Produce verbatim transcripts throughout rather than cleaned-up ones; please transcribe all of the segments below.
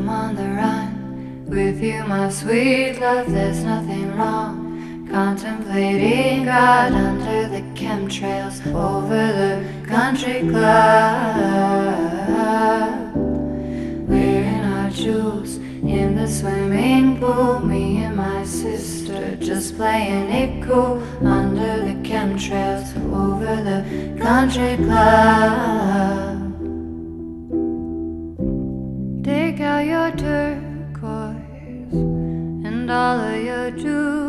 I'm on the run with you, my sweet love, there's nothing wrong. Contemplating God under the chemtrails over the country club. Wearing our jewels in the swimming pool, me and my sister just playing it cool under the chemtrails over the country club. Take out your turquoise and all of your jewels.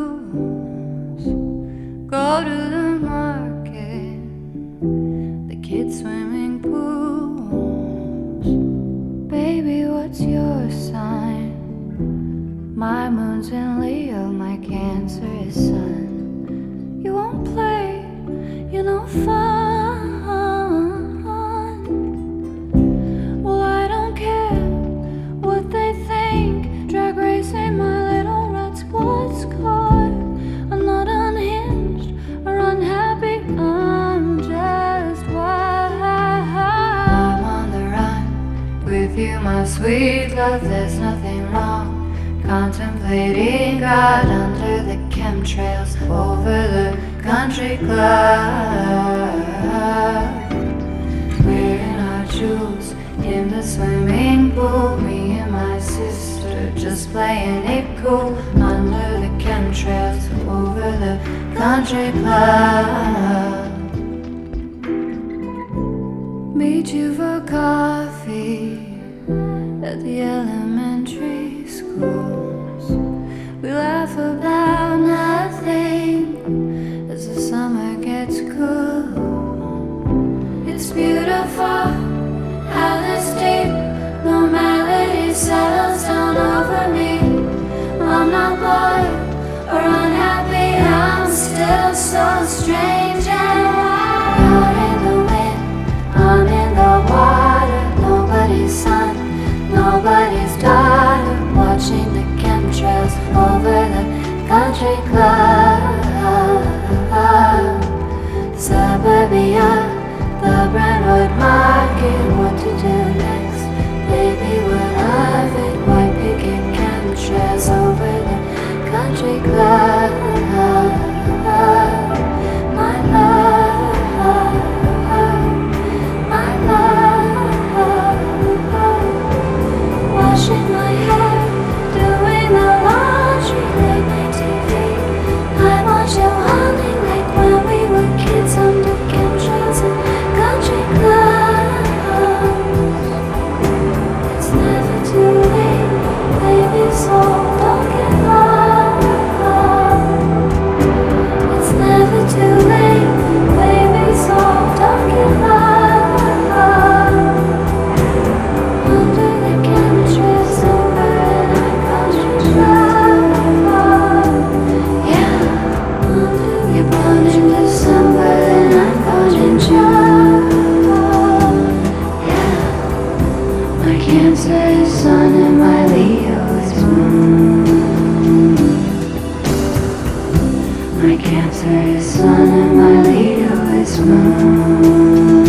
Go to the market, the kids' swimming pools. Baby, what's your sign? My moon's in Leo, my Cancer is Sun. You won't play, you're no fun. Well, I don't care what they think. Drag racing my little red sports car. I'm not unhinged or unhappy, I'm just wild. I'm on the run with you, my sweet love, there's nothing wrong. Contemplating God under the chemtrails over the country club. Wearing our jewels in the swimming pool, me and my sister just playing it cool under the chemtrails over the country club. Meet you for coffee at the elementary schools. We laugh about nothing as the summer gets cool. It's beautiful how this deep normality settles down over me. I'm not bored or unhappy, I'm still so strange and wild. You're in the wind, I'm in the water. Nobody's son, nobody's daughter. Watching the chemtrails over the country club. Suburbia, the Brentwood Market. What to do next? Baby, what of it? White picket chemtrails over the country club. My love, my love. Washing my hair, doing the laundry, late night T V. I watch you hunting like when we were kids under chemtrails and country clubs. It's never too late, baby, so don't give up. It's never too late, baby, so don't give up. Under the chemtrails over in our country club. Yeah, under the born in December in our country club. Yeah, my Cancer is Sun and my Leo is Moon. My Cancer is Sun and my Leo is Moon.